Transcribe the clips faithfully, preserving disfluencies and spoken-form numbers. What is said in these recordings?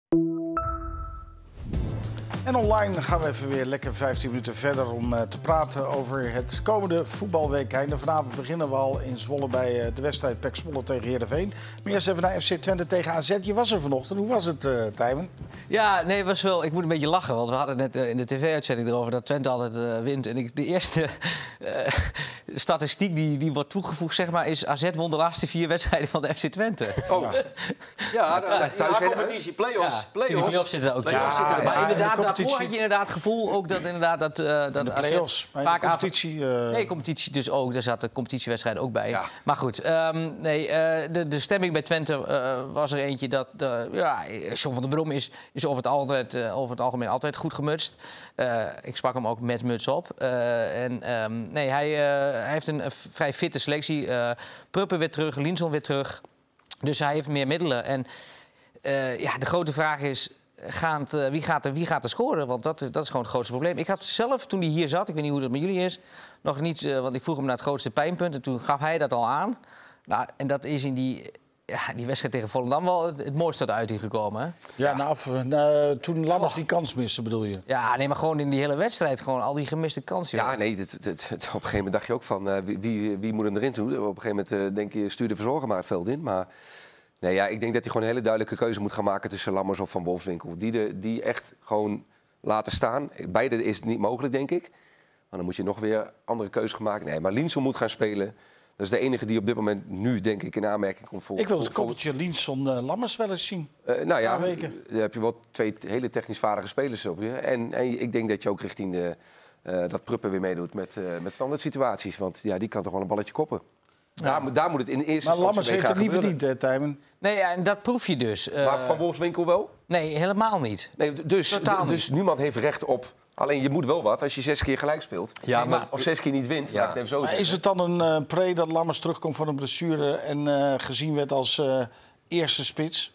En online gaan we even weer lekker vijftien minuten verder om uh, te praten over het komende voetbalweekend. En vanavond beginnen we al in Zwolle bij uh, de wedstrijd P E C Zwolle tegen Heerenveen. Maar eerst even naar F C Twente tegen A Z. Je was er vanochtend. Hoe was het, uh, Tijmen? Ja, nee, was wel. Ik moet een beetje lachen, want we hadden net uh, in de tv-uitzending erover dat Twente altijd uh, wint. En ik, de eerste uh, statistiek die, die wordt toegevoegd, zeg maar, is A Z won de laatste vier wedstrijden van de F C Twente. Oh, ja, ja, ja thuis en competitie, play-offs. Ja, play-offs. Play-offs zitten ook play-offs tussen. zitten Maar ja, inderdaad, de daarvoor had je inderdaad het gevoel ook dat inderdaad dat, uh, dat de A Z play-offs. vaak de competitie. Uh... Nee, competitie dus ook. Daar zat de competitiewedstrijd ook bij. Ja. Maar goed, um, nee, uh, de, de stemming bij Twente uh, was er eentje dat uh, ja, John van der Brom is, is over, het altijd, uh, over het algemeen altijd goed gemutst. Uh, ik sprak hem ook met muts op. Uh, en um, nee, hij, uh, hij heeft een, een vrij fitte selectie. Uh, Pruppen weer terug, Linson weer terug. Dus hij heeft meer middelen. En uh, ja, de grote vraag is, Gaat, uh, wie, gaat er, wie gaat er scoren? Want dat, dat is gewoon het grootste probleem. Ik had zelf, toen hij hier zat, ik weet niet hoe dat met jullie is, nog niet, uh, want ik vroeg hem naar het grootste pijnpunt. En toen gaf hij dat al aan. Nou, en dat is in die, ja, die wedstrijd tegen Volendam wel het, het mooiste uit uit hier gekomen. Hè? Ja, nou, af, nou, toen Lammers die kans miste, bedoel je? Ja, nee, maar gewoon in die hele wedstrijd, gewoon al die gemiste kansen. ja, nee, het, het, het, het, op een gegeven moment dacht je ook van, uh, wie, wie, wie moet hem erin doen? Op een gegeven moment uh, denk je, stuur de verzorger maar het veld in. Maar nee, ja, ik denk dat hij gewoon een hele duidelijke keuze moet gaan maken tussen Lammers of Van Wolfswinkel. Die, de, die echt gewoon laten staan. Beide is niet mogelijk, denk ik. Maar dan moet je nog weer andere keuzes gaan maken. Nee, maar Linson moet gaan spelen. Dat is de enige die op dit moment nu, denk ik, in aanmerking komt voor. Ik wil het koppeltje Linson-Lammers uh, wel eens zien. Uh, nou ja, daar heb je wel twee hele technisch vaardige spelers op je. En, en ik denk dat je ook richting de, uh, dat Pruppen weer meedoet met, uh, met standaard situaties. Want ja, die kan toch wel een balletje koppen. Ja. Daar, daar moet het in eerste maar Lammers heeft het niet gebeuren. verdiend, hè, Tijmen? Nee, ja, en dat proef je dus. Uh, Maar Van Wolfswinkel wel? Nee, helemaal niet. Nee, dus, Totaal d- dus niemand heeft recht op. Alleen je moet wel wat als je zes keer gelijk speelt. Ja, maar, of zes keer niet wint. Ja. Ja. Het even zo Maar is het dan een uh, pre dat Lammers terugkomt van een blessure en uh, gezien werd als uh, eerste spits?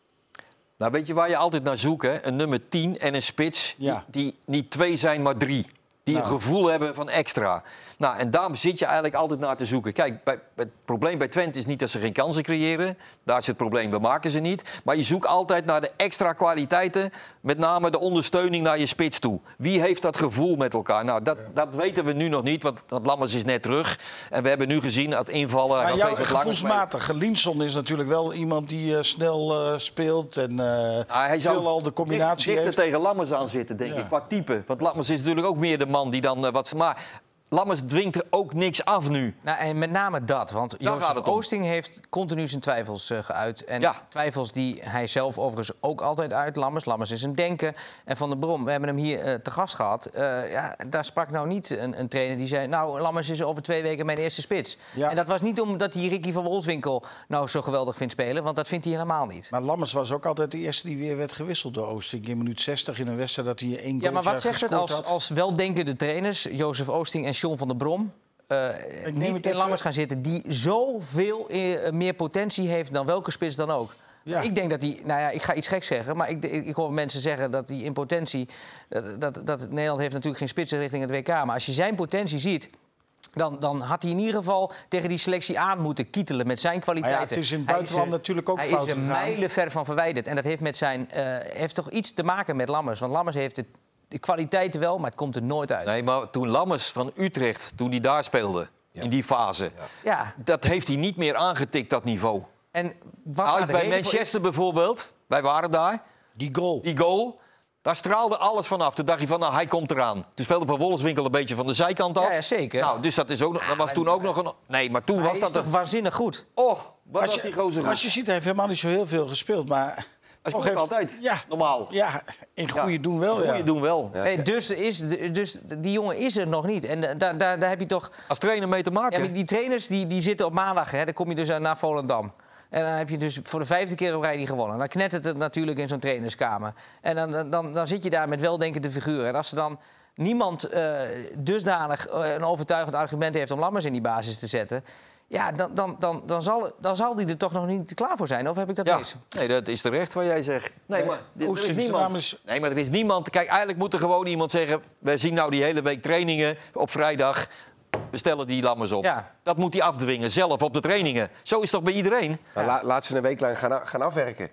Nou, weet je waar je altijd naar zoekt? Hè? Een nummer tien en een spits Ja. die, die niet twee zijn, maar drie. Die Nou. een gevoel hebben van extra. Nou, en daar zit je eigenlijk altijd naar te zoeken. Kijk, bij, het probleem bij Twente is niet dat ze geen kansen creëren. Daar is het probleem, we maken ze niet. Maar je zoekt altijd naar de extra kwaliteiten. Met name de ondersteuning naar je spits toe. Wie heeft dat gevoel met elkaar? Nou, dat, dat weten we nu nog niet, want, want Lammers is net terug. En we hebben nu gezien dat invallen... Maar hij gaat jouw steeds wat langer spelen. gevoelsmatig, Linson is natuurlijk wel iemand die uh, snel uh, speelt en uh, Nou, hij zou veel al de combinatie dicht, dichter heeft. tegen Lammers aan zitten, denk Ja. ik, qua type. Want Lammers is natuurlijk ook meer de man die dan uh, wat... Maar Lammers dwingt er ook niks af nu. Nou, en met name dat, want gaat Jozef het om. Oosting heeft continu zijn twijfels uh, geuit. En Ja. twijfels die hij zelf overigens ook altijd uit, Lammers. Lammers is een denken. En Van der Brom, we hebben hem hier uh, te gast gehad. Uh, ja, daar sprak nou niet een, een trainer die zei... nou, Lammers is over twee weken mijn eerste spits. Ja. En dat was niet omdat hij Ricky van Wolfswinkel nou zo geweldig vindt spelen... want dat vindt hij helemaal niet. Maar Lammers was ook altijd de eerste die weer werd gewisseld door Oosting. In minuut zestig in een wedstrijd dat hij één goaltje Ja, maar wat zegt het gescoord als, had. als weldenkende trainers... Jozef Oosting en John van der Brom... Uh, neem niet het in even- Lammers gaan zitten... die zoveel uh, meer potentie heeft dan welke spits dan ook. Ja. Ik denk dat hij... Nou ja, ik ga iets geks zeggen... maar ik, ik, ik hoor mensen zeggen dat hij in potentie... Dat, dat, dat Nederland heeft natuurlijk geen spitsen richting het W K... maar als je zijn potentie ziet... Dan, dan had hij in ieder geval tegen die selectie aan moeten kietelen met zijn Maar kwaliteiten. ja, het is in het Hij buitenland er- natuurlijk ook hij fout is er gegaan. mijlenver van verwijderd. En dat heeft, met zijn, uh, heeft toch iets te maken met Lammers. Want Lammers heeft het, de kwaliteiten wel, maar het komt er nooit uit. Nee, maar toen Lammers van Utrecht, toen hij daar speelde, Ja. in die fase... Ja. Ja, dat heeft hij niet meer aangetikt, dat niveau. en wat Nou, daar de bij reden voor Manchester bijvoorbeeld, wij waren daar, Die goal. die goal... Daar straalde alles vanaf. Toen dacht je van, nou, hij komt eraan. Toen speelde Van Wolfswinkel een beetje van de zijkant af. Ja, ja, zeker. Nou, dus dat, is ook, nog- dat was toen ook nog een... Nee, maar toen Hij was is dat... toch een- waanzinnig goed. Oh, wat Als was je, die gozer goed. als je ziet, hij heeft helemaal niet zo heel veel gespeeld. Maar Hij toch speelt heeft- altijd. Ja, Normaal. ja, in goede Ja, doen wel. Goeie Ja. doen wel. Ja. Hey, dus, is, dus die jongen is er nog niet. En da- daar, daar, daar heb je toch... Als trainer mee te Ja, maken. maar die trainers die, die zitten op maandag, hè, dan kom je dus naar Volendam. En dan heb je dus voor de vijfde keer op rij die gewonnen. Dan knettert het natuurlijk in zo'n trainerskamer. En dan, dan, dan zit je daar met weldenkende figuren. En als er dan niemand uh, dusdanig uh, een overtuigend argument heeft om Lammers in die basis te zetten... ja, dan, dan, dan, dan, zal, dan zal die er toch nog niet klaar voor zijn. Of heb ik dat Ja, mis? nee, dat is terecht wat jij zegt. Nee, Nee, maar er Oosting, is zijn niemand. naam is- Nee, maar er is niemand. Kijk, eigenlijk moet er gewoon iemand zeggen... we zien nou die hele week trainingen op vrijdag... we stellen die Lammers op. Ja. Dat moet hij afdwingen, zelf op de trainingen. Zo is het toch bij iedereen? Maar la, laat ze een week lang gaan, a- gaan afwerken.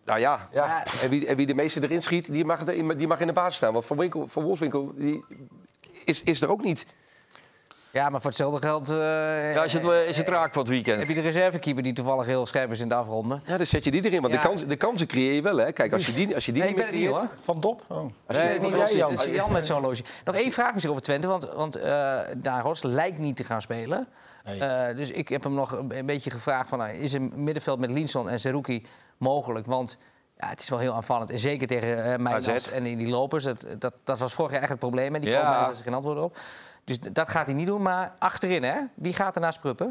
Nou ja, Ja. En, wie, en wie de meeste erin schiet, die mag, er- die mag in de basis staan. Want Van, Winkel, van Wolfswinkel die is, is er ook niet. Ja, maar voor hetzelfde geld uh, ja is, het, eh, is het raak van het weekend. heb je de reservekeeper die toevallig heel scherp is in de afronde. Ja, dan zet je die erin. Want Ja. de, kans, de kansen creëer je wel, hè. Kijk, als je die, als je die Nee, ik niet ben meer het niet, creëert... hoor. Van Dop? Oh. Als je Nee, die- niet jij, Jan. Jan. Het is Jan met zo'n loge. Nog één vraag misschien over Twente, want, want uh, Daan Rots lijkt niet te gaan spelen. Nee. Uh, dus ik heb hem nog een, een beetje gevraagd van, nou, is een middenveld met Linson en Zerouki mogelijk? Want ja, het is wel heel aanvallend. En zeker tegen uh, Mijnans A Z. en die lopers. Dat, dat, dat was vorig jaar echt het probleem. En die Ja. komen er geen antwoorden op. Dus d- dat gaat hij niet doen. Maar achterin, hè? Wie gaat er naast Pruppen?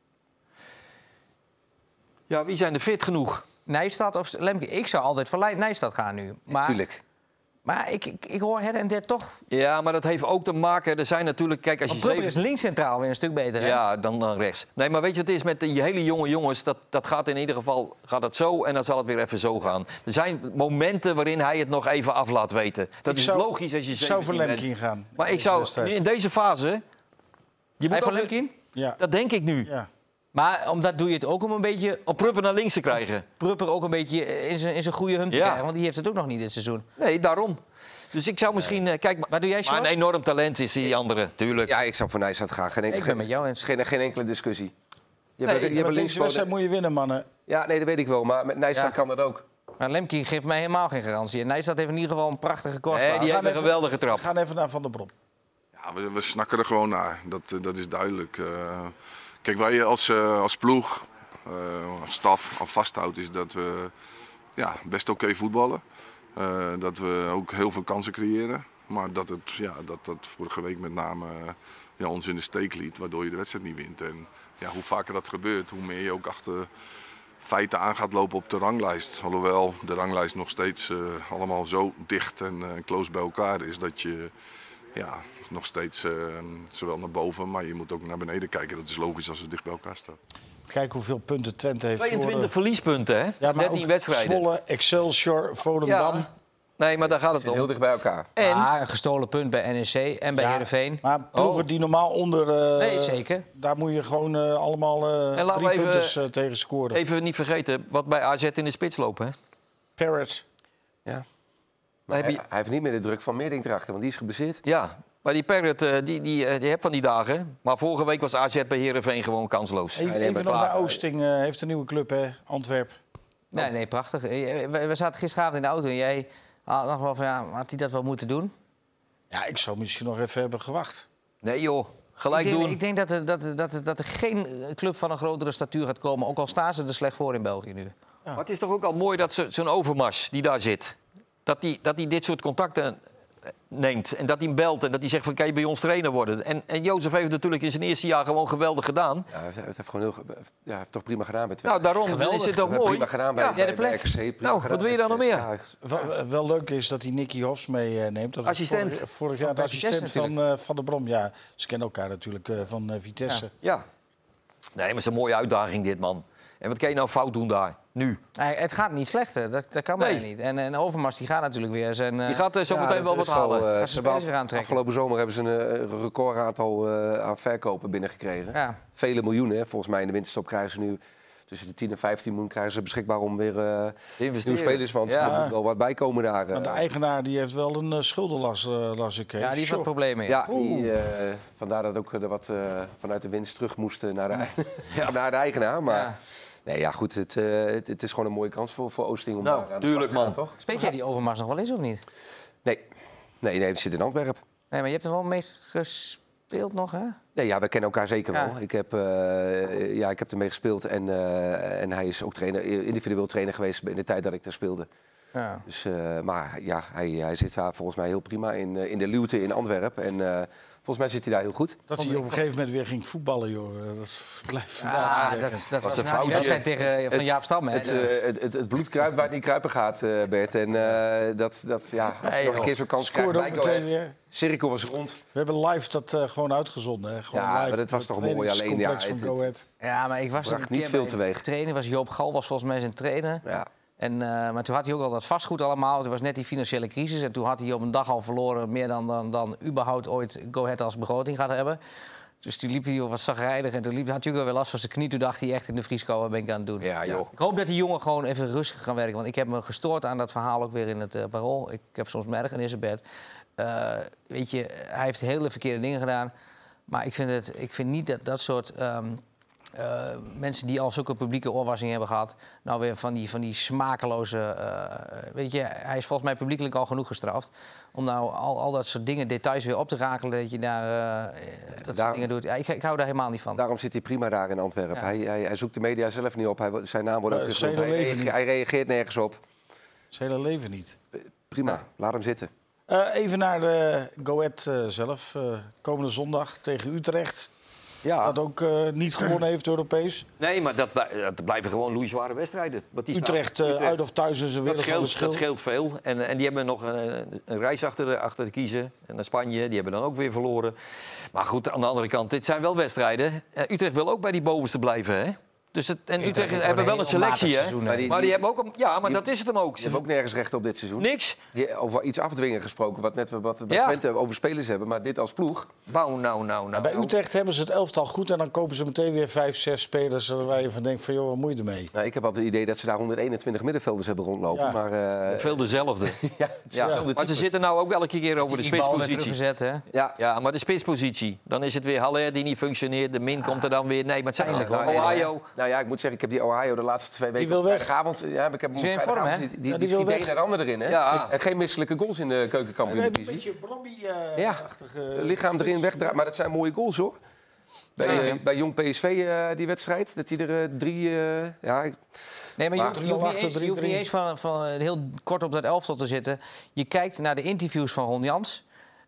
Ja, wie zijn er fit genoeg? Nijstad of Lemke? Ik zou altijd voor Lij- Nijstad gaan nu. Maar, Tuurlijk. maar ik, ik, ik hoor her en der toch... Ja, maar dat heeft ook te maken... Er zijn natuurlijk... Kijk, als je Want Pruppen is zeven- links centraal weer een stuk beter, hè? Ja, dan, dan rechts. Nee, maar weet je wat het is met die hele jonge jongens? Dat, dat gaat in ieder geval gaat het zo en dan zal het weer even zo gaan. Er zijn momenten waarin hij het nog even af laat weten. Dat Ik is zou- logisch als je Ik zou voor zeventien Lemke bent. ingaan. Maar ik Deze zou wedstrijd. nu in deze fase... Je Hij moet voor ook- Lemke in? Ja. Dat denk ik nu. ja. Maar omdat doe je het ook om een beetje... Op Pruppen naar links te krijgen. Prupper ook een beetje in zijn, in zijn goede hum te Ja. krijgen. Want die heeft het ook nog niet dit seizoen. Nee, daarom. Dus ik zou misschien... eh, kijk, maar, Wat doe jij, maar een Sjors? enorm talent is die andere, tuurlijk. Ja, ik zou voor Nijstad gaan. Geen, Ik ben met jou eens. Geen, geen enkele discussie. Je Nee, hebt, je Ja, hebt maar een deze wedstrijd linkspoot. moet je winnen, mannen. Ja, nee, dat weet ik wel. Maar met Nijstad Ja. kan dat ook. Maar Lemke geeft mij helemaal geen garantie. En Nijstad heeft in ieder geval een prachtige kortpaas. Nee, die gaan heeft een even- geweldige We trap. gaan even naar Van der Brom. Ja, we, we snakken er gewoon naar. Dat, eh, dat is duidelijk. Eh, kijk, wij als, eh, als ploeg, eh, als staf, al vasthoudt is dat we ja, best oké voetballen. Eh, dat we ook heel veel kansen creëren. Maar dat het, ja, dat, dat vorige week met name eh, ja, ons in de steek liet, waardoor je de wedstrijd niet wint. En ja, hoe vaker dat gebeurt, hoe meer je ook achter feiten aan gaat lopen op de ranglijst. Alhoewel de ranglijst nog steeds eh, allemaal zo dicht en eh, close bij elkaar is dat je ja, nog steeds eh, zowel naar boven, maar je moet ook naar beneden kijken. Dat is logisch als het dicht bij elkaar staat. Kijk hoeveel punten Twente heeft tweeëntwintig verloren. verliespunten, hè? Ja, maar dertien ook wedstrijden. Zwolle, Excelsior, Volendam. Ja. Nee, maar daar gaat het Heel om. dicht bij elkaar. En Ah, een gestolen punt bij N E C en bij Ja, Heerenveen. Maar ploegen Oh. die normaal onder... eh, Nee, zeker. Daar moet je gewoon eh, allemaal eh En laten drie we even- punten eh, tegen scoren. even niet vergeten wat bij A Z in de spits lopen, hè? Parrot. Ja. Dan heb Hij, je, hij heeft niet meer de druk van Meerding erachter, want die is geblesseerd. ja, maar die Parrot, eh, die, die, eh, die hebt van die dagen. Maar vorige week was A Z bij Heerenveen gewoon kansloos. Even, nee, even maar nog klaar. naar Oosting. eh, heeft een nieuwe club, hè? Antwerp. Nee, nee, prachtig. Eh, We, we zaten gisteravond in de auto en jij had nog wel van, ja, had hij dat wel moeten doen? Ja, ik zou misschien nog even hebben gewacht. Nee joh, gelijk ik denk, doen. Ik denk dat er, dat, er, dat, er, dat er geen eh, club van een grotere statuur gaat komen. Ook al staan ze er slecht voor in België nu. Maar het is toch ook al mooi dat zo- zo'n Overmars die daar zit... dat die, dat die dit soort contacten neemt en dat hij hem belt... en dat hij zegt van, kan je bij ons trainer worden? En, en Jozef heeft het natuurlijk in zijn eerste jaar gewoon geweldig gedaan. Ja, hij heeft, hij heeft gewoon heel, ge- ja, hij heeft toch prima gedaan met Nou, daarom Geweldig. is het toch Hij heeft mooi. prima gedaan bij, Ja, bij, derde bij plek. R K C. prima Nou, gedaan wat wil je dan nog met- meer? Ja, Wel, wel leuk is dat hij Nicky Hofs meeneemt. Dat was Assistent. Vorig, vorig jaar de Assistent assistent van, eh, van der Brom. Ja, ze kennen elkaar natuurlijk eh, van eh, Vitesse. Ja. Nee, maar het is een mooie uitdaging dit, man. En wat kan je nou fout doen daar, nu? Hij- het gaat niet slechter, dat, dat kan bijna Nee. niet. En, en Overmars die gaat natuurlijk weer zijn... eh, Je gaat er zo Ja, meteen dat wel is wat halen. eh, Gaan ze ze hebben spelers af- weer aantrekken. Afgelopen zomer hebben ze een eh, recordaantal eh, aan verkopen binnengekregen. Ja. Vele miljoenen. Hè. Volgens mij in de winterstop krijgen ze nu tussen de tien en vijftien miljoen krijgen ze beschikbaar om weer eh nieuwe investeren. spelers. Want Ja. er moet wel wat bij komen daar. eh. Maar de eigenaar die heeft wel een uh, schuldenlast, uh, las ik. hè. ja, die heeft wat Sjoerd. problemen. Ja, die, eh, vandaar dat ook er wat eh, vanuit de winst terug moesten naar de, ja. naar de eigenaar. Maar Ja. nee, ja, goed, het, eh, het, het is gewoon een mooie kans voor, voor Oosting om Nou, daar aan de tuurlijk, slag te gaan, man. toch? Spreek jij die Overmars nog wel eens of niet? Nee, nee, nee, we zitten in Antwerpen. Nee, maar je hebt er wel mee gespeeld nog, hè? Nee, ja, we kennen elkaar zeker Ja. wel. Ik heb, eh, ja, ik heb ermee gespeeld en, eh, en hij is ook trainer, individueel trainer geweest in de tijd dat ik daar speelde. Ja. Dus, eh, maar ja, hij, hij zit daar volgens mij heel prima in, eh, in de Luwte in Antwerpen. En eh, volgens mij zit hij daar heel goed. Dat hij op een gegeven moment weer ging voetballen, joh. Dat blijft Ah, verbazingwekkend. dat, dat was een na die foutje. wedstrijd tegen, van Het- Jaap Stam. Hè? Het, eh, het, het, het bloed kruipt waar het niet kruipen gaat, eh, Bert. En eh, dat, dat, ja, als je Nee, nog een joh. keer zo'n kans krijgt Scoorde ook bij Go meteen Ahead. weer. Cirkel was rond. We hebben live dat uh, gewoon uitgezonden. Hè. Gewoon Ja, live maar dat was op toch het mooi, alleen, ja, trainingscomplex het- van Go het- Ahead. Ja, maar ik was er bracht een niet keer veel bij teweeg. een trainer. Was Joop Gal was volgens mij zijn trainer. Ja. En, uh, maar toen had hij ook al dat vastgoed allemaal. Toen was net die financiële crisis. En toen had hij op een dag al verloren meer dan, dan, dan überhaupt ooit Go Ahead als begroting gaat hebben. Dus toen liep hij wat zagrijnig en toen liep hij natuurlijk wel weer last van zijn knie. Toen dacht hij echt in de vrieskou, wat ben ik aan het doen. Ja, joh. Ik hoop dat die jongen gewoon even rustig gaan werken. Want ik heb me gestoord aan dat verhaal ook weer in het uh, Parool. Ik heb soms mijn ergernis in bed. Uh, weet je, hij heeft hele verkeerde dingen gedaan. Maar ik vind, het, ik vind niet dat dat soort... Um, Uh, mensen die al zulke publieke oorwassing hebben gehad... nou weer van die, van die smakeloze... Uh, weet je, hij is volgens mij publiekelijk al genoeg gestraft... om nou al, al dat soort dingen, details weer op te rakelen... dat je daar uh, dat Daar, soort dingen doet. Ja, ik, ik hou daar helemaal niet van. Daarom zit hij prima daar in Antwerpen. Ja. Hij, hij, hij zoekt de media zelf niet op. Hij, zijn naam wordt ook Uh, niet zijn genoemd. hele Hij, leven reageert, niet. hij reageert nergens op. Zijn hele leven niet. Prima, Ja. laat hem zitten. Uh, even naar de Go Ahead uh, zelf. Uh, komende zondag tegen Utrecht. Ja. Dat ook uh, niet gewonnen heeft Europees. Nee, maar dat, blij- dat blijven gewoon loeizware wedstrijden. Want die Utrecht, staan- uh, uit of thuis is een dat wereld van scheelt, verschil. dat scheelt veel. En, en die hebben nog een, een reis achter de, achter de kiezen. En naar Spanje, die hebben dan ook weer verloren. Maar goed, aan de andere kant, dit zijn wel wedstrijden. Uh, Utrecht wil ook bij die bovenste blijven, hè? Dus het, en Utrecht, heeft hebben gewoon wel een een heel selectie, onmatig hè? seizoen, Maar hè? die, Die- maar die hebben ook... een- Ja, maar die- dat is het hem ook. Ze hebben ook nergens recht op dit seizoen. Niks. Die, over iets afdwingen gesproken, wat net wat we bij Ja. Twente over spelers hebben. Maar dit als ploeg. Nou, nou, nou, nou. Bij nou. Utrecht hebben ze het elftal goed en dan kopen ze meteen weer vijf, zes spelers waar je van denkt van joh, wat moet je ermee? Nou, ik heb altijd het idee dat ze daar honderdeenentwintig middenvelders hebben rondlopen. Ja. Maar, uh, Veel dezelfde. ja, Ja. hetzelfde Maar ze type. zitten nou ook elke keer over de Die bal weer spitspositie. teruggezet, hè? Ja, Ja, maar de spitspositie. Dan is het weer Haller die niet functioneert. De Min komt er dan weer. Nee, maar het zijn Pijnlijk, nou, hoor. Ohio. Nou ja, ik moet zeggen, ik heb die Ohio de laatste twee weken... wil op weg. vrijdagavond, ja, ik heb hem Is weer in op vorm, vrijdagavond- hè? Die, Ja, die, die die wil schiet weg. een en ander erin, hè? Ja. En geen misselijke goals in de Een keukenkampioen-divisie. beetje Robbie Ja. achtige Lichaam erin wegdraaien, maar dat zijn mooie goals, hoor. Bij, Zeker. eh, bij Jong P S V, uh, die wedstrijd, dat hij er uh, drie... Uh, ja, ik, Nee, maar je Maar- hoeft, je hoeft niet eens, je hoeft niet drie- eens van, van heel kort op dat elftal te zitten. Je kijkt naar de interviews van Ron Jans.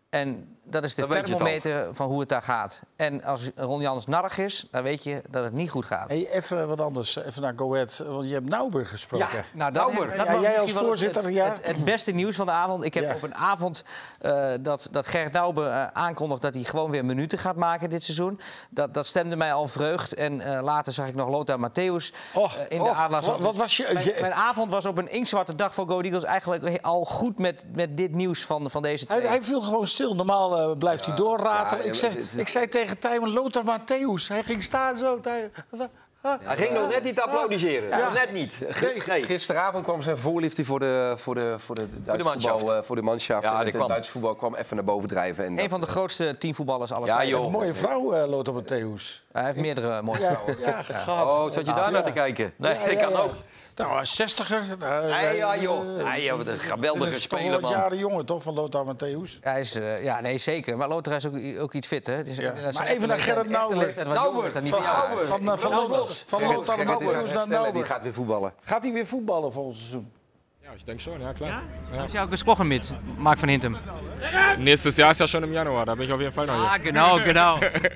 En dat is de Dan weet je het thermometer van hoe het daar gaat. En als Ron Jans narrig is, dan weet je dat het niet goed gaat. Hey, even wat anders, even naar Go Ahead, want je hebt Nauber gesproken. Nou, dat, Nauber. heb- dat Ja, was jij als misschien wel het- voorzitter, het, ja. het, het beste nieuws van de avond. Ik heb Ja. op een avond uh, dat, dat Gerrit Nauber uh, aankondigt dat hij gewoon weer minuten gaat maken dit seizoen. Dat, dat stemde mij al vreugd. En uh, later zag ik nog Lothar Matthäus Oh, uh, in oh, de Adelaars. wat- wat was je- Mijn, je- mijn avond was op een inktzwarte dag voor Go Ahead Eagles eigenlijk al goed met, met dit nieuws van, van deze twee. Hij, hij viel gewoon stil. Normaal uh, blijft hij doorratelen. ja, ik, zeg, het- ik zei tegen Tijmen, Lothar Matthäus. Hij ging staan zo. Hij, Hij ging nog net niet applaudisseren. Ja. Net niet. G- Nee. Gisteravond kwam zijn voorliefde voor de, voor de, voor de Duitse manschaft. voetbal, uh, voor de manschaft. Ja, En die het kwam. Duitse voetbal kwam even naar boven drijven. En Een dat, van de uh, grootste teamvoetballers aller Ja, tijden. joh. een mooie vrouw, uh, Lothar Matthäus. Hij heeft meerdere mooie Ja, vrouwen. ja, gehad. Oh, zat je daar Ja. naar te kijken? Nee, Ja, dat ja, kan ja. ook. Nou, een zestiger. Uh, Nee, ja, uh, joh. Nee, joh, wat een geweldige dit is speler, toch wel man. een jaren jongen, toch, van Lothar Matthäus? Hij is, uh, ja, nee, zeker. Maar Lothar is ook, ook iets fit, hè? Dus, Ja. dat is Maar echt even naar een Gerrit leeftijd- echt een Nauber. leeftijd wat Nauber, jonger is dan die van van jou. Nauber. Van, uh, van, Van Lothar, los. van Gerrit- Lothar Gerrit is aan het Matthäus naar herstellen, die Nauber. gaat weer voetballen. Gaat hij weer voetballen volgend seizoen? Ja, ich denke schon, ja klar. Ja? Ja. Hast du ja auch gesprochen mit Marc van Hintem? Nächstes Jahr ist ja schon im Januar, da bin ich auf jeden Fall noch Ah, hier. genau, genau.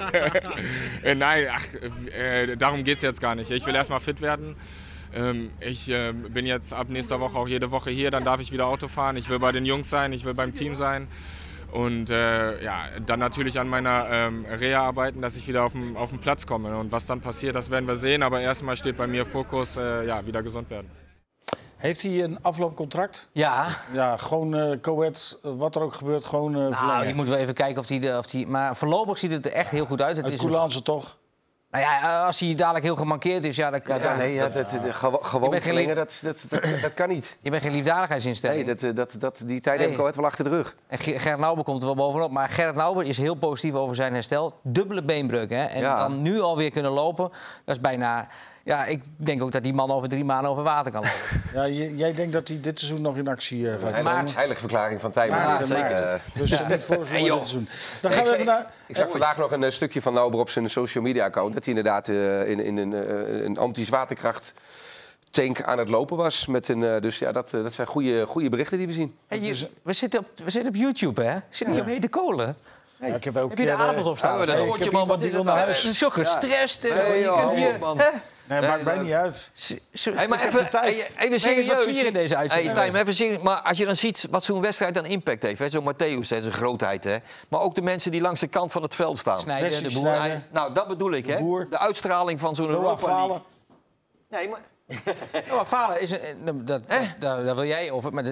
Äh, nein, ach, äh, darum geht es jetzt gar nicht. Ich will erstmal fit werden. Ähm, ich äh, bin jetzt ab nächster Woche auch jede Woche hier, dann darf ich wieder Auto fahren. Ich will bei den Jungs sein, ich will beim Team sein. Und äh, ja, dann natürlich an meiner ähm, Reha arbeiten, dass ich wieder auf den, auf den Platz komme. Und was dann passiert, das werden wir sehen. Aber erstmal steht bei mir Fokus, äh, ja, wieder gesund werden. Heeft hij een afloopcontract? Ja, Ja, gewoon uh, Coët, uh, wat er ook gebeurt, gewoon uh, nou, verlengen. je moet wel even kijken of hij... de- Of die, maar voorlopig ziet het er echt heel goed uit. Het Uit is een- Coulance toch? nou ja, als hij dadelijk heel gemankeerd is, ja, dan, Ja, dan- nee, ja, dat, dat- gewo- gewoon bent geen verlengen, lief- dat, dat, dat, dat kan niet. je bent geen liefdadigheidsinstelling. Nee, dat, uh, dat, dat, die tijd Nee. heb ik ooit wel achter de rug. En Ge- Gerrit Nauber komt er wel bovenop. Maar Gerrit Nauber is heel positief over zijn herstel. Dubbele beenbreuk, hè. En Ja. dan nu alweer kunnen lopen, dat is bijna... Ja, ik denk ook dat die man over drie maanden over water kan lopen. Ja, j- jij denkt dat hij dit seizoen nog in actie uh, gaat Heilige, Maart. heilige verklaring van Tijmen. Maart, Uh, zeker. uh, Dus uh, niet voor zo'n Hey, joh. seizoen. Dan Nee, gaan we ik, even zag, naar... ik zag vandaag nog een uh, stukje van Nauber op zijn social media account. Dat hij inderdaad uh, in, in een, uh, een anti-zwaartekracht tank aan het lopen was. Met een, uh, dus ja, dat, uh, dat zijn goede, goede berichten die we zien. Hey, je- we, zitten op, we zitten op YouTube, hè? Zit niet op hete kolen? Ja, ik heb ook Heb je de keer, uh, aardappels op staan? Oh, dat hey, hoort ik je, heb man. iemand Wat die is wil het naar nou? huis. Zo gestrest en zo. Nee, Je joh, kunt hou hier... op, man. hè? Nee, maakt mij niet uit. S- zo- Hey, maar Ik heb even, de tijd. hey, even Nee, er is serieus. wat sfeer in deze uitzending. Hey, Tijm, even serieus. Maar als je dan ziet wat zo'n wedstrijd dan impact heeft, hè, zo'n Matthäus, hè, zijn grootheid, hè, maar ook de mensen die langs de kant van het veld staan. Snijden, Wesley de boer. Sneijder. Hij- nou, dat bedoel ik, hè? Boer. De uitstraling van zo'n Noah Europa League. Falen. Nee, maar Ja, maar falen is een... Dat, dat, daar, daar wil jij over. Maar, dat- Ach.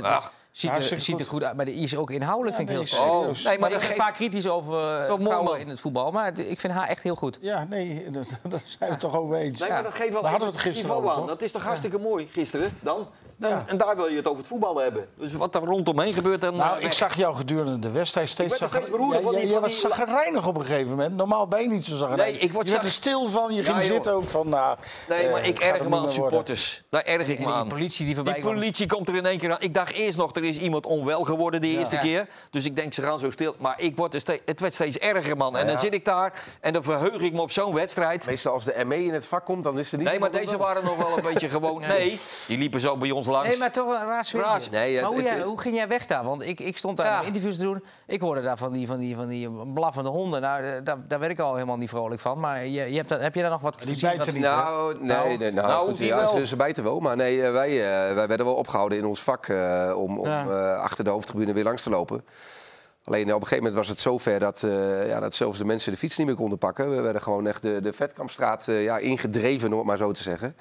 Ziet er, Hartstikke ziet er goed. goed uit, maar die is ook inhoudelijk Ja, vind ik nee, heel serieus. sterk. Oh, nee, maar maar dat ik ben geeft- vaak kritisch over uh, Zo mooi, vrouwen man. in het voetbal. Maar ik vind haar echt heel goed. Ja, nee, dat, dat zijn we het toch over eens. Nee, maar dat geeft wel Daar hadden we het gisteren niveau over, aan. toch? Dat is toch hartstikke mooi gisteren dan? dan Ja. En daar wil je het over het voetbal hebben. Dus wat er rondomheen gebeurt... Dan, Nou, eh, ik zag jou gedurende de wedstrijd steeds... Ik werd er steeds zagr- beroerder van Ja, die- ja, van Jij die- was zagrijnig op een gegeven moment. Normaal ben je niet zo zagrijnig. Nee, ik word je werd er zag- stil van, je Ja, ging joh. zitten ook van... Nou, Nee, maar eh, ik het gaat erg hem me niet aan meer worden. supporters. Daar erg ik En me aan. die politie die voorbij Die kwam. politie komt er in één keer aan. Ik dacht eerst nog, er is iemand onwel geworden de eerste Ja. keer. Dus ik denk, ze gaan zo stil. Maar ik word er steeds, het werd steeds erger, man. En Ja. dan zit ik daar en dan verheug ik me op zo'n wedstrijd. Meestal als de M E in het vak komt, dan is er niet... Nee, maar iemand deze op- waren nog wel een beetje gewoon... Nee, die liepen zo bij ons langs. Nee, maar toch een raar sfeertje. Raar. Nee, het- maar hoe, het- jij- hoe ging jij weg daar? Want ik, ik stond daar Ja. om interviews te doen. Ik hoorde daar van die, van die, van die blaffende honden. Nou, eh, daar, daar werd ik al helemaal niet vrolijk van. Maar je, je hebt, daar- heb je daar nog wat Die gezien? bijten wat- niet, Nou, nee, Nou, nee, nou, nou, goed, die ja, wel. ze, ze bijten wel. Maar nee, eh, wij, eh, wij werden wel opgehouden in ons vak eh, om, om Ja. eh, achter de hoofdtribune weer langs te lopen. Alleen eh, op een gegeven moment was het zover dat, eh, ja, dat zelfs de mensen de fiets niet meer konden pakken. We werden gewoon echt de, de Vetkampstraat eh, ja, ingedreven, om het maar zo te zeggen.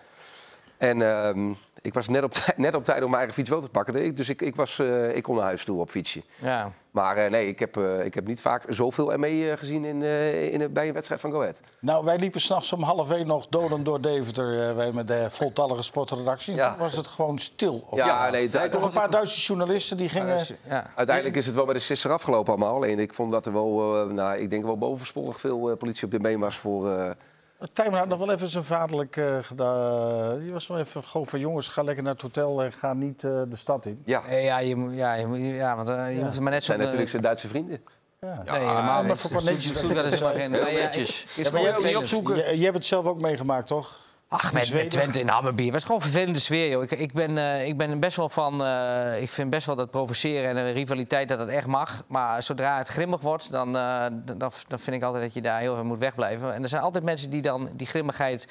En ehm, ik was net op, tij- net op tijd om mijn eigen fiets wel te pakken. Ik- Dus ik, ik, was, eh, ik kon naar huis toe op fietsje. Ja. Maar eh, nee, ik heb, eh, ik heb niet vaak zoveel M E gezien in, eh, in, bij een wedstrijd van Go Ahead. Nou, wij liepen s'nachts om half één nog dodend door Deventer. eh, wij met de voltallige sportredactie. Ja. Toen was het gewoon stil. Op. Ja, Ja, nee, nee, het- Toch een paar Duitse journalisten die gingen... Dus, ja. Uiteindelijk is het wel bij de sisser afgelopen allemaal. Alleen ik vond dat er wel, eh, nou, ik denk wel bovensporig veel eh, politie op de been was voor... eh, Tijmen had nog wel even zijn vaderlijk eh, gedaan. Die was wel even gewoon van jongens, ga lekker naar het hotel en ga niet eh, de stad in. ja, Eh, Ja, je, moet- ja, je, moet- ja, want uh, je Ja. hoeft er maar net zo... zijn natuurlijk zijn Duitse vrienden. Ja. Nee, helemaal maar niet. voor netjes- Stuttgart is helemaal geen... Heel Nee, ja, netjes. ik- is Ja, maar gewoon jij, vervelend. opzoeken. je, je hebt het zelf ook meegemaakt, toch? Ach, met, Zweden. met Twente in Hammerby. Het was gewoon een vervelende sfeer, joh. Ik, ik, ben, eh, ik ben best wel van... eh, ik vind best wel dat provoceren en de rivaliteit dat dat echt mag. Maar zodra het grimmig wordt, dan, eh, dan, dan vind ik altijd dat je daar heel erg moet wegblijven. En er zijn altijd mensen die dan die grimmigheid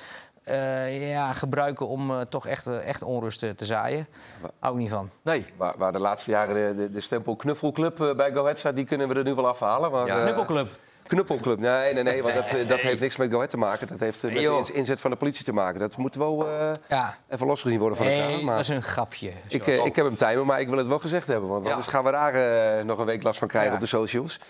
eh, ja, gebruiken om eh, toch echt, eh, echt onrust eh, te zaaien. Hou ik niet van. Nee. Waar, waar de laatste jaren de, de, de stempel knuffelclub eh, bij Go Ahead staat, die kunnen we er nu wel afhalen. Maar, Ja. eh, Knuppelclub. Knuppelclub. Nee, nee, nee, want dat, eh, dat heeft niks met Go Ahead te maken. Dat heeft eh, met Nee, de joh. ins- inzet van de politie te maken. Dat moet wel eh, Ja. even losgezien worden van elkaar. Nee, Maar dat is een grapje. ik, Zoals- eh, ik heb hem timen, maar ik wil het wel gezegd hebben. Want Ja. anders gaan we daar eh, nog een week last van krijgen Ja. op de socials.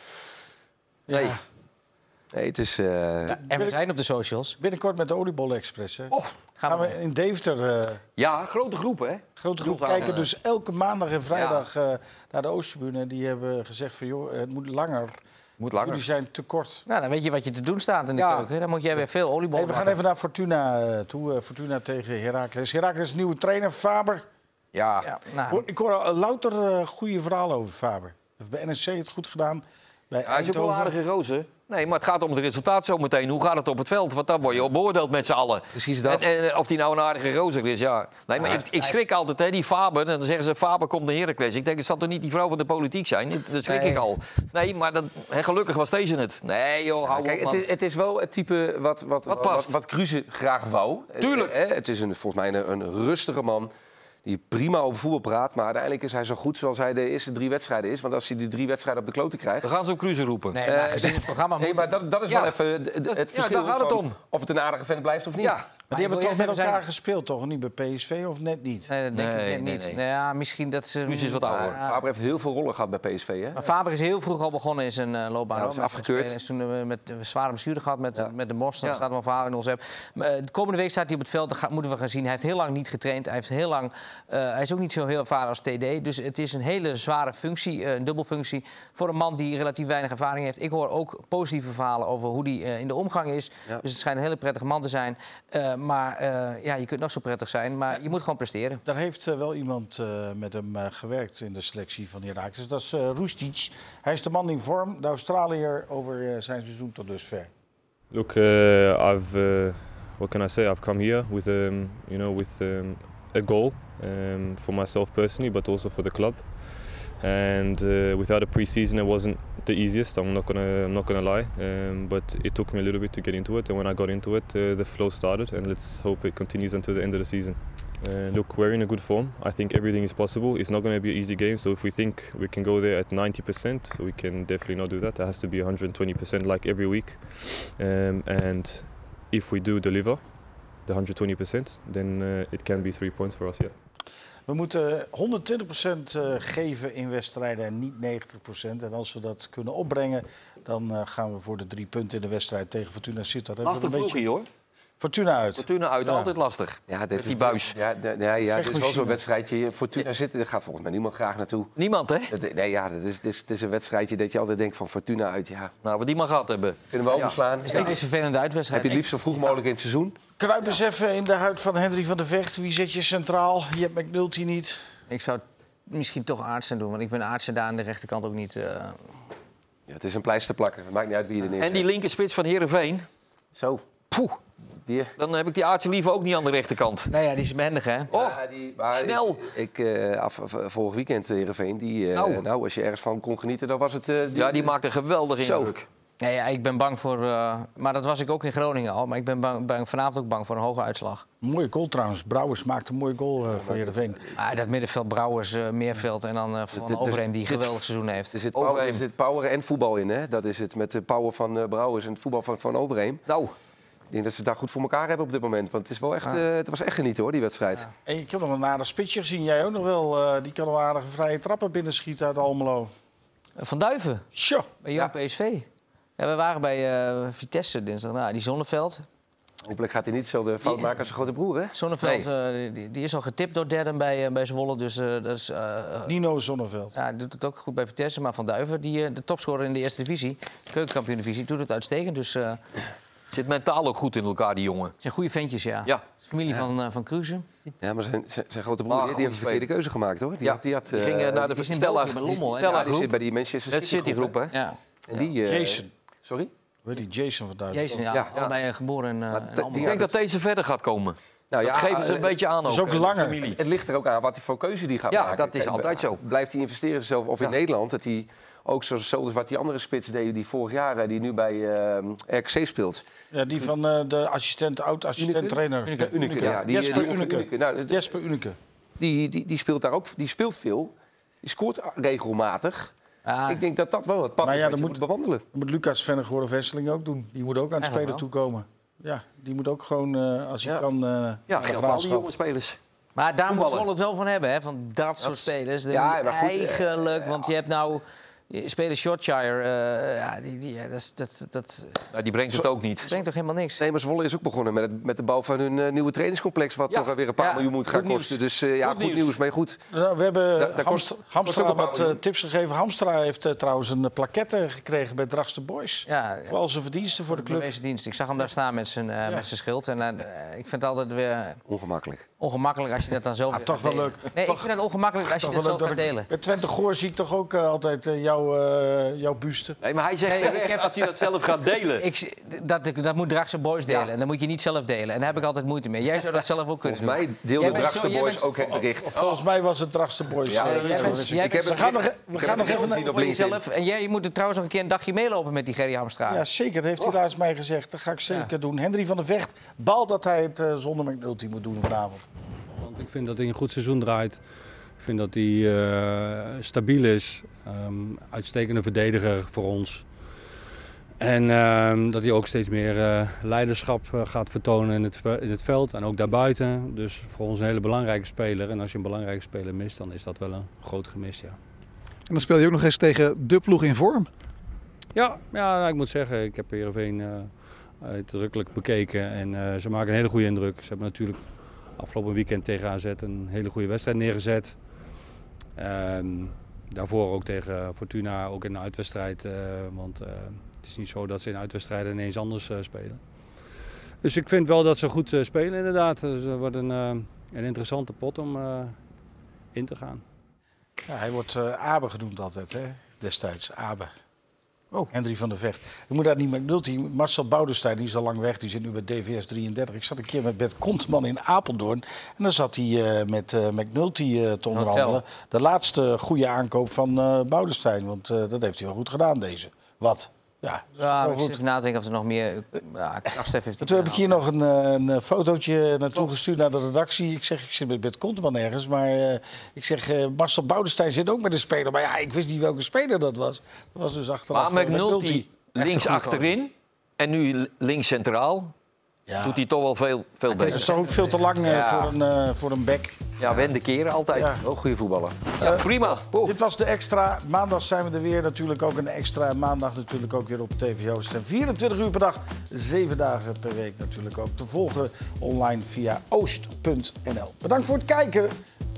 Ja. Nee, het is... eh, Ja, en we zijn op de socials. Binnenkort met de Oliebollen Express. Hè. Oh, gaan Gaan we... we in Deventer, eh, Ja, grote groepen, hè? grote groep, Ons aan, kijken eh, dus elke maandag en vrijdag eh, naar de Oosttribune. Die hebben gezegd van joh, het moet langer. Moet Jullie langer. zijn te kort. Nou, dan weet je wat je te doen staat in de Ja. keuken. Dan moet jij weer veel oliebollen Hey, we gaan bakken. even naar Fortuna eh, toe. Eh, Fortuna tegen Heracles. Heracles nieuwe trainer, Faber. Ja. Ja, Hoor- nou, Ik hoor al louter eh, goede verhalen over Faber. Heeft bij N E C het goed gedaan. Bij Hij is ook wel een Eindhoven. aardige roze. Nee, maar het gaat om het resultaat zometeen. Hoe gaat het op het veld? Want dan word je op beoordeeld met z'n allen. Precies dat. En, en of die nou een aardige rozer is, ja. Nee, maar ik, ik schrik altijd, hè, die Faber. En dan zeggen ze, Faber komt naar Heracles. Ik denk, het zal toch niet die vrouw van de politiek zijn? Dat schrik Nee. ik al. Nee, maar dat, hè, gelukkig was deze het. Nee, joh, hou Kijk, op, man. het is, het is wel het type wat, wat, wat, past. wat, wat Kruse graag wou. Tuurlijk. Eh, eh, Het is een, volgens mij een, een rustige man die prima over voetbal praat. Maar uiteindelijk is hij zo goed zoals hij de eerste drie wedstrijden is. Want als hij die drie wedstrijden op de kloten krijgt... We gaan zo cruisen roepen. nee, maar gezien het programma Nee, moet... maar dat, dat is Ja. wel even de- de- Dat- het ja, verschil daar gaat het van om. of het een aardige vent blijft of niet. Ja. Maar Maar die ik hebben wil toch met eerst even elkaar zijn- gespeeld, toch? Niet bij P S V of net niet? Nee, dat denk Nee, ik net nee, niet. nee. Nou ja, misschien dat ze... Kruse is wat ouder. Ja. Faber heeft heel veel rollen gehad bij P S V, hè? Maar Faber is heel vroeg al begonnen in zijn uh, loopbaan. Ja, dat is hoor. Met afgekeurd. spelen. Is toen uh, met uh, zware blessure gehad met, Ja. met de Mos. Dan Ja. staat wel verhaal in ons app. Maar, uh, de komende week staat hij op het veld. Dat ga- moeten we gaan zien. Hij heeft heel lang niet getraind. Hij, heeft heel lang, uh, hij is ook niet zo heel ervaren als T D. Dus het is een hele zware functie, uh, een dubbelfunctie. Voor een man die relatief weinig ervaring heeft. Ik hoor ook positieve verhalen over hoe hij uh, in de omgang is. Ja. Dus het schijnt een hele prettige man te zijn. Uh, maar uh, ja, je kunt nog zo prettig zijn. Maar je moet gewoon presteren. Daar heeft uh, wel iemand uh, met hem uh, gewerkt in de selectie van Heracles. Dat is uh, Roestic. Hij is de man in vorm, de Australiër, over uh, zijn seizoen tot dusver. Look, uh, I've uh, what can I say? I've come here with um, you know with um, a goal um, for myself personally, but also for the club. And uh, without a pre-season, it wasn't the easiest. I'm not gonna I'm not gonna lie, um, but it took me a little bit to get into it. And when I got into it, uh, the flow started, and let's hope it continues until the end of the season. Uh, look, we're in a good form. I think everything is possible. It's not going to be an easy game. So if we think we can go there at ninety percent, we can definitely not do that. It has to be one hundred twenty percent like every week. Um, and if we do deliver the one hundred twenty percent, then uh, it can be three points for us. Yeah. We moeten honderdtwintig procent geven in wedstrijden en niet negentig procent. En als we dat kunnen opbrengen, dan uh, gaan we voor de drie punten in de wedstrijd tegen Fortuna Sittard. Lastig ploegje, hoor. Fortuna uit. Fortuna uit, ja. altijd lastig. Ja, dit Met is die buis. Ja, d- ja, ja dit is wel Vechtmachine. zo'n wedstrijdje. Fortuna zitten, daar gaat volgens mij niemand graag naartoe. Niemand, hè? Dat, nee, ja, dat is, dit is, dit is een wedstrijdje dat je altijd denkt van Fortuna uit. Ja, Nou, wat die maar gehad hebben. kunnen we overslaan? is de meest vervelende Heb uitwedstrijd. je het liefst zo vroeg mogelijk in het seizoen? Kruip eens even in de huid van Henry van der Vecht. Wie zet je centraal? Je hebt McNulty niet. Ik zou misschien toch Aartsen doen, want ik ben Aartsen daar aan de rechterkant ook niet... Uh... Ja, het is een pleister plakken. Het maakt niet uit wie je er neerzet. En die linkerspits van Heerenveen. Zo. Poeh, Die, dan heb ik die Aartsen liever ook niet aan de rechterkant. Nou ja, die is behendig, hè? Oh, ja, die, maar snel. Ik, ik, uh, af, af, vorig weekend Heerenveen, die, uh, Nou. nou, als je ergens van kon genieten, dan was het... Uh, die, Ja, die maakt een geweldige Zo. indruk. Nee, ja, ik ben bang voor... Uh... Maar dat was ik ook in Groningen al. Maar ik ben bang, bang, vanavond ook bang voor een hoge uitslag. Mooie goal trouwens. Brouwers maakt een mooie goal uh, voor Heerenveen. Ah, dat middenveld Brouwers, uh, Meerveld en dan uh, Van dit- Overheem die een dit- geweldig seizoen heeft. Er zit, power, Overheem. er zit power en voetbal in, hè? Dat is het, met de power van uh, Brouwers en het voetbal van, van Overheem. Nou, Ik denk dat ze het daar goed voor elkaar hebben op dit moment. Want het, is wel echt, uh, het was echt genieten, hoor, die wedstrijd. Ja. En ik heb nog een aardig spitsje gezien. Jij ook nog wel. Uh, die kan wel aardige vrije trappen binnenschieten uit Almelo. Uh, Van Duiven, Tjo. bij Jong P S V. Ja, we waren bij uh, Vitesse dinsdag. Nou, die Zonneveld. Hopelijk gaat hij niet hetzelfde fout Die- maken als zijn grote broer, hè? Zonneveld uh, die, die is al getipt door Derden bij, uh, bij Zwolle. Dus uh, dat is... Uh, Nino Zonneveld. Ja, doet het ook goed bij Vitesse. Maar Van Duiven, die, uh, de topscorer in de eerste divisie, keukenkampioen-divisie, doet het uitstekend. Dus uh, zit mentaal ook goed in elkaar, die jongen. het zijn goede ventjes, ja. Ja. Familie van, uh, van Cruzen. Ja, maar zijn, zijn, zijn grote broer Ah, die heeft goed een verkeerde keuze gemaakt, hoor. Die Ja, had, die, had, Die uh, ging uh, naar de die is in Stella, België bij Lommel, hè? Stella ja, die groep. zit bij die Manchester Het City City groep, hè? Ja. En die, uh, Jason. Sorry? Weet je, Jason van Duiven. Jezus, ja, Ja. allebei uh, geboren in, uh, Maar in dat- Almelo. die Ik denk dat deze verder gaat komen. Nou, Dat geven ze een uh, beetje aan ook. is ook hè, de langer. familie. Het ligt er ook aan wat hij voor keuze die gaat Ja, maken. dat is Kijk, altijd zo. Blijft hij investeren in zichzelf? Of in Ja. Nederland, dat hij ook zo, zo is wat die andere spits deden die vorig jaar, uh, die nu bij uh, R K C speelt. Ja, die van uh, de assistent, oud-assistent-trainer. Unicum. Unicum, ja. Die, Jesper die, Unicum. Unicum. Nou, het- Jesper Unicum. die, die, die speelt daar ook, die speelt veel. Die scoort regelmatig. Ja, Ik denk dat dat wel het pad Maar is ja, wat dan je moet moet- bewandelen. Dat moet Lucas Vennegoor of Wesseling ook doen. Die moet ook aan het Eigenlijk spelen wel. toekomen. Ja, die moet ook gewoon, uh, als hij Ja. kan... Uh, Ja, naar de geldt voor al die graafschap. jonge spelers. maar daar moet voetballen. Zwolle het wel van hebben, hè? Van dat soort spelers. Dat Ja, moet maar goed, eh, eigenlijk, want je hebt nou... Je speler Shortshire, uh, ja, die, die, ja, dat, is- dat, dat Nou, die brengt het ook niet. brengt toch helemaal niks? Nee, maar Zwolle is ook begonnen met, het, met de bouw van hun uh, nieuwe trainingscomplex. Wat Ja. toch weer een paar Ja, miljoen moet goed gaan nieuws. kosten. Dus uh, ja, Goed goed, nieuws. nieuws. Maar goed, Nou, we hebben Daar- daar Hamstra, kost- Hamstra kost ook een wat paar uh, miljoen. tips gegeven. Hamstra heeft uh, trouwens een plaquette gekregen bij Drachtster Boys. Ja, Voor al zijn verdiensten voor de club. bewezen dienst. Ik zag hem daar staan met zijn, uh, met zijn schild. En uh, ik vind het altijd weer ongemakkelijk. ongemakkelijk als je dat dan zo weer toch gaat wel delen. leuk. Nee, Toch- ik vind het ongemakkelijk als je Toch dat wel zo leuk gaat dat ik- delen. Bij Twente Goor zie ik toch ook uh, altijd uh, jouw, uh, jouw buste. Nee, maar hij zegt Nee, terecht ik heb- als hij dat zelf gaat delen. Ik, dat, dat moet Drachtse Boys delen. Ja. En dat moet je niet zelf delen. En daar heb ik altijd moeite mee. Jij zou dat zelf ook kunnen Volgens doen. mij deelde Jij bent Drachtster zo- jij Boys bent- ook het bericht. Volgens mij was het Drachtster Boys. Ja, uh, dat is jij zo. bent- Dus jij ik heb bent- het we gaan nog, bericht- we ik gaan heb nog het even... gezien naar- op Voor LinkedIn. jezelf. En jij moet er trouwens nog een keer een dagje meelopen met die Gerry Hamstra. Ja, zeker. Dat heeft hij laatst mij gezegd. Dat ga ik zeker doen. Henry van der Vecht bal dat hij het uh, zonder McNulty moet doen vanavond. Want ik vind dat hij een goed seizoen draait. Ik vind dat hij eh, stabiel is. Um, uitstekende verdediger voor ons. En ehm, dat hij ook steeds meer eh, leiderschap eh, gaat vertonen in het, in het veld en ook daarbuiten. Dus voor ons een hele belangrijke speler. En als je een belangrijke speler mist, dan is dat wel een groot gemis, ja. En dan speel je ook nog eens tegen de ploeg in vorm. Ja, ja nou, ik moet zeggen, ik heb Heerenveen uh, uitdrukkelijk bekeken. En uh, ze maken een hele goede indruk. Ze hebben natuurlijk afgelopen weekend tegen A Z een hele goede wedstrijd neergezet. Um, daarvoor ook tegen Fortuna, ook in de uitwedstrijd. Uh, want uh, het is niet zo dat ze in uitwedstrijden ineens anders uh, spelen. Dus ik vind wel dat ze goed uh, spelen inderdaad. Dus het wordt een, uh, een interessante pot om uh, in te gaan. Ja, hij wordt uh, Abe genoemd altijd, hè? Destijds. Abe. Oh. Henry van der Vecht. Je moet daar niet McNulty. Marcel Boudestein, die is al lang weg. Die zit nu bij D V S drieëndertig. Ik zat een keer met Bert Kontman in Apeldoorn. En dan zat hij uh, met uh, McNulty uh, te onderhandelen. De laatste goede aankoop van uh, Boudestein. Want uh, dat heeft hij wel goed gedaan, deze. Wat? Ja, dat is Ja, toch maar wel ik zit goed. even na te denken of er nog meer... Ja, Kastef heeft En toen heb ik hier nog een, uh, een fotootje naartoe gestuurd naar de redactie. Ik zeg, ik zit met Bert Kontman ergens. Maar uh, ik zeg, uh, Marcel Boudestein zit ook met een speler. Maar ja, ik wist niet welke speler dat was. Dat was dus achteraf Maar uh, McNulty links goede achterin en nu links centraal. Ja. doet hij toch wel veel, veel Het is beter. zo veel te lang uh, Ja. voor, een, uh, voor een back. Ja, wende keren altijd. Ja. Ook goede voetballer. Ja, prima. Oh. Dit was de extra. Maandag zijn we er weer. Natuurlijk ook een extra. Maandag natuurlijk ook weer op T V Oost. En vierentwintig uur per dag, zeven dagen per week natuurlijk ook te volgen online via oost punt n l. Bedankt voor het kijken.